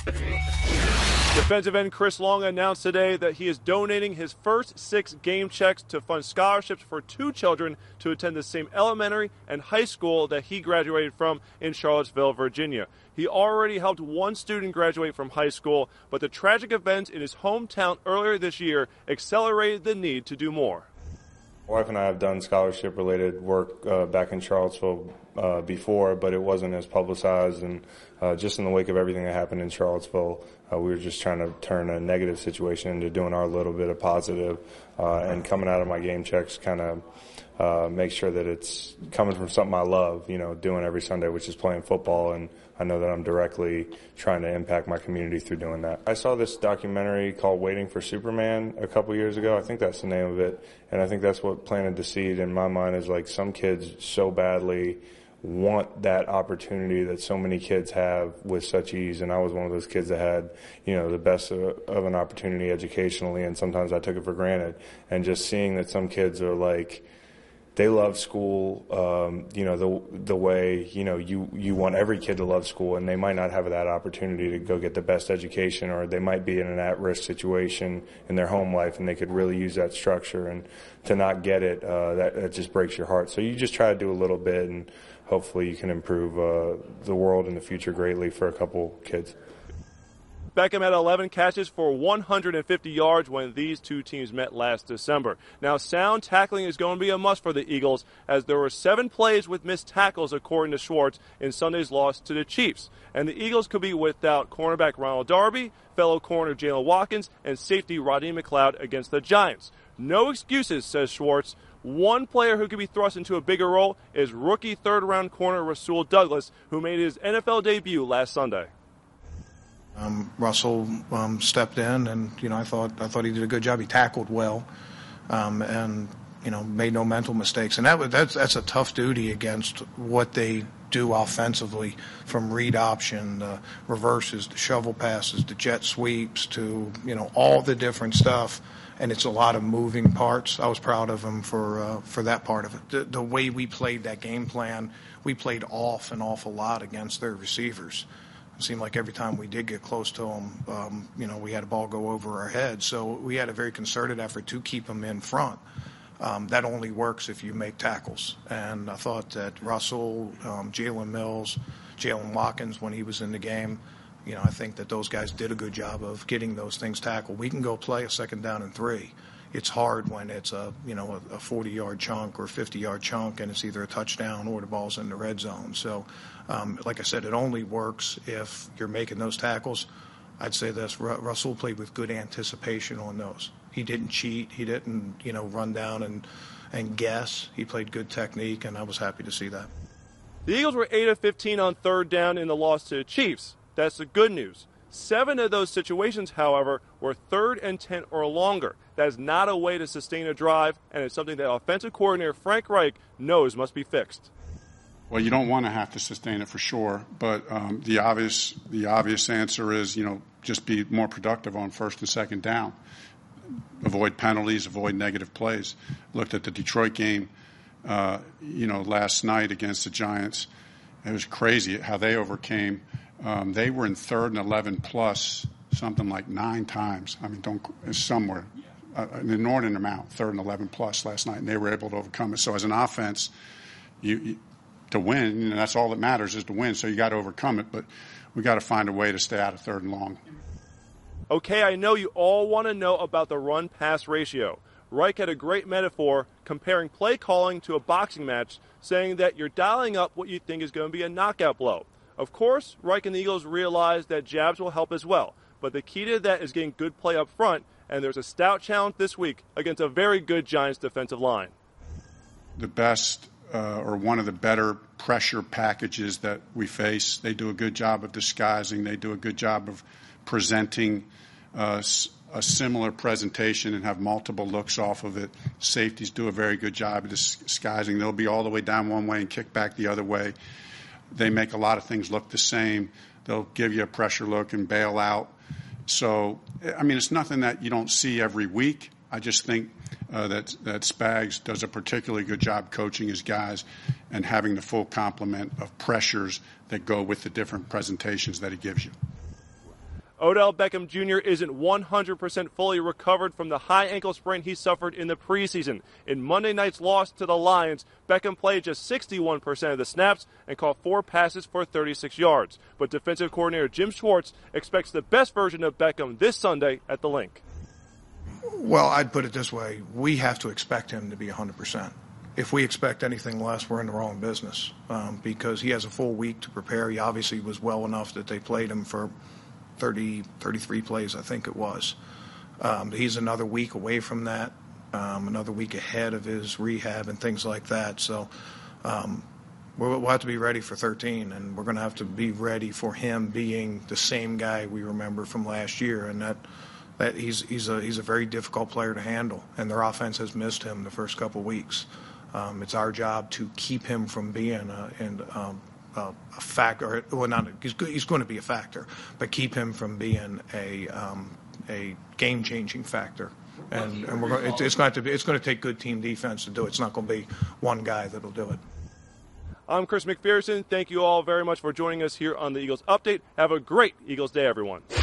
Defensive end Chris Long announced today that he is donating his first 6 game checks to fund scholarships for 2 children to attend the same elementary and high school that he graduated from in Charlottesville, Virginia. He already helped 1 student graduate from high school, but the tragic events in his hometown earlier this year accelerated the need to do more. My wife and I have done scholarship-related work back in Charlottesville before, but it wasn't as publicized. And just in the wake of everything that happened in Charlottesville, we were just trying to turn a negative situation into doing our little bit of positive. And coming out of my game checks kind of make sure that it's coming from something I love, doing every Sunday, which is playing football. And I know that I'm directly trying to impact my community through doing that. I saw this documentary called Waiting for Superman a couple years ago. I think that's the name of it. And I think that's what planted the seed in my mind, is like some kids so badly want that opportunity that so many kids have with such ease. And I was one of those kids that had, the best of an opportunity educationally, and sometimes I took it for granted. And just seeing that some kids are like, they love school, the way, you want every kid to love school, and they might not have that opportunity to go get the best education, or they might be in an at-risk situation in their home life and they could really use that structure, and to not get it, that just breaks your heart. So you just try to do a little bit, and hopefully you can improve the world in the future greatly for a couple kids. Beckham had 11 catches for 150 yards when these 2 teams met last December. Now, sound tackling is going to be a must for the Eagles, as there were 7 plays with missed tackles, according to Schwartz, in Sunday's loss to the Chiefs. And the Eagles could be without cornerback Ronald Darby, fellow corner Jalen Watkins, and safety Rodney McLeod against the Giants. No excuses, says Schwartz. One player who could be thrust into a bigger role is rookie third-round corner Rasul Douglas, who made his NFL debut last Sunday. Russell stepped in, and I thought he did a good job. He tackled well, and made no mental mistakes. And that's a tough duty against what they do offensively, from read option, reverses, to shovel passes, to jet sweeps, to all the different stuff. And it's a lot of moving parts. I was proud of him for that part of it. The way we played that game plan, we played off an awful lot against their receivers. It seemed like every time we did get close to them, we had a ball go over our heads. So we had a very concerted effort to keep them in front. That only works if you make tackles. And I thought that Russell, Jalen Mills, Jalen Watkins, when he was in the game, I think that those guys did a good job of getting those things tackled. We can go play a 2nd down and 3. It's hard when it's a 40-yard chunk or 50-yard chunk, and it's either a touchdown or the ball's in the red zone. So, like I said, it only works if you're making those tackles. I'd say this: Russell played with good anticipation on those. He didn't cheat. He didn't, run down and guess. He played good technique, and I was happy to see that. The Eagles were 8 of 15 on 3rd down in the loss to the Chiefs. That's the good news. 7 of those situations, however, were 3rd and 10 or longer. That is not a way to sustain a drive, and it's something that offensive coordinator Frank Reich knows must be fixed. Well, you don't want to have to sustain it for sure, but the obvious answer is, just be more productive on 1st and 2nd down. Avoid penalties, avoid negative plays. Looked at the Detroit game, last night against the Giants. It was crazy how they overcame. They were in 3rd and 11 plus something like 9 times. I mean, somewhere. An inordinate amount, 3rd and 11 plus last night, and they were able to overcome it. So as an offense, to win, that's all that matters, is to win. So you got to overcome it, but we got to find a way to stay out of 3rd and long. Okay, I know you all want to know about the run-pass ratio. Reich had a great metaphor comparing play calling to a boxing match, saying that you're dialing up what you think is going to be a knockout blow. Of course, Reich and the Eagles realize that jabs will help as well, but the key to that is getting good play up front, and there's a stout challenge this week against a very good Giants defensive line. The best or one of the better pressure packages that we face, they do a good job of disguising. They do a good job of presenting a similar presentation and have multiple looks off of it. Safeties do a very good job of disguising. They'll be all the way down one way and kick back the other way. They make a lot of things look the same. They'll give you a pressure look and bail out. So, it's nothing that you don't see every week. I just think that Spags does a particularly good job coaching his guys and having the full complement of pressures that go with the different presentations that he gives you. Odell Beckham Jr. isn't 100% fully recovered from the high ankle sprain he suffered in the preseason. In Monday night's loss to the Lions, Beckham played just 61% of the snaps and caught 4 passes for 36 yards. But defensive coordinator Jim Schwartz expects the best version of Beckham this Sunday at the Link. Well, I'd put it this way. We have to expect him to be 100%. If we expect anything less, we're in the wrong business because he has a full week to prepare. He obviously was well enough that they played him for 33 plays, I think it was. He's another week away from that, another week ahead of his rehab and things like that. So we'll have to be ready for 13, and we're going to have to be ready for him being the same guy we remember from last year, and that he's a very difficult player to handle, and their offense has missed him the first couple of weeks. It's our job to keep him from being a factor. Well, not he's going to be a factor, but keep him from being a game-changing factor. And it's going to take good team defense to do it. It's not going to be one guy that'll do it. I'm Chris McPherson. Thank you all very much for joining us here on the Eagles Update. Have a great Eagles Day, everyone.